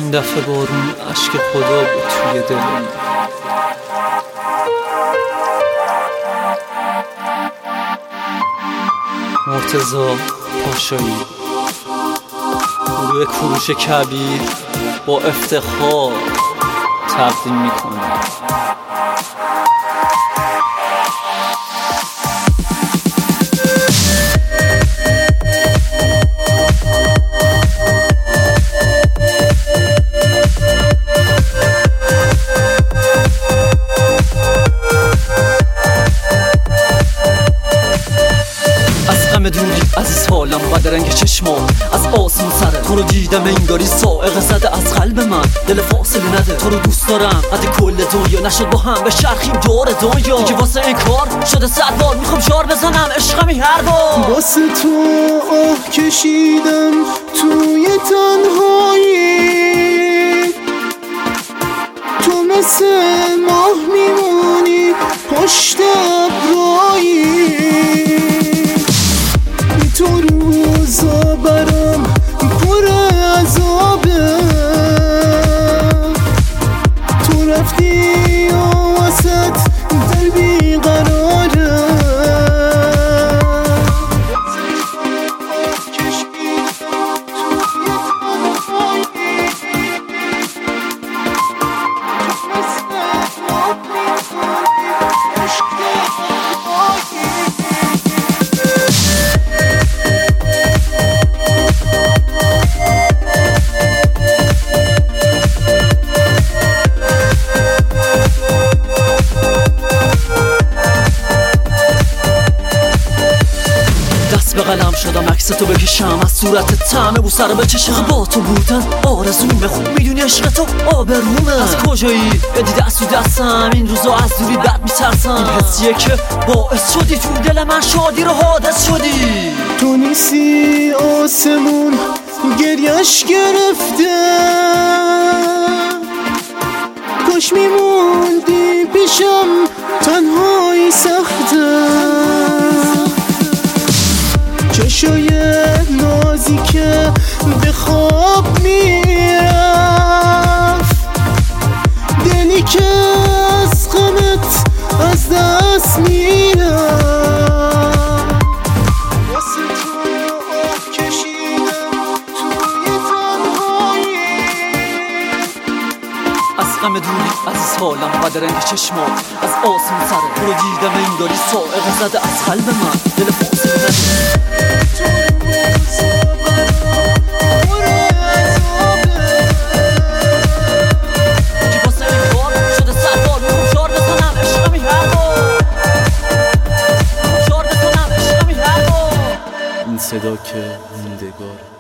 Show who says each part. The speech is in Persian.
Speaker 1: این دفعه بارون عشق خدا بود توی دلم. مرتضی پاشایی، گروه کوروش کبیر با افتخار تقدیم میکنه. دوری از حالم بد رنگ چشمام از آسمون سره، تو رو دیدم انگاری سائق زده از قلب من، دل فاصله نده. تو رو دوست دارم قد کل دنیا، نشد با هم به شرخیم دور دنیا. دیگه واسه این کار شده 100 بار میخوام جار بزنم عشقمی هر بار.
Speaker 2: واسه تو آه کشیدم توی تنهایی، تو مثل ماه میمونی پشت ابرایی. تو روزا برام پر عذابه، تو رفتی و وسط دل بیقراره.
Speaker 1: به قلم شدم عکس تو بکشم، از صورت طعمه بو سر بچشم. با تو بودن آرزومه، خوب میدونی عشق تو آبرومه. از کجایی بدی دست تو دستم، این روزا از دوری بد میترسم. این حسیه که باعث شدی تو دل من شادی رو حادث شدی.
Speaker 2: تو نیستی آسمون گریش گرفته، کاش میموندی پیشم تنهایی سخته. چشای نازی که به خواب میرفت، دلی که از غمت از دست میرفت. واسه تو آه کشیدم توی تنهایی،
Speaker 1: از غم دوری از حالم بد رنگ چشمام از آسمون سره، تو رو دیدم انگاری سائق زده از قلب من، دل فاصله نده.
Speaker 2: صدا که موندگار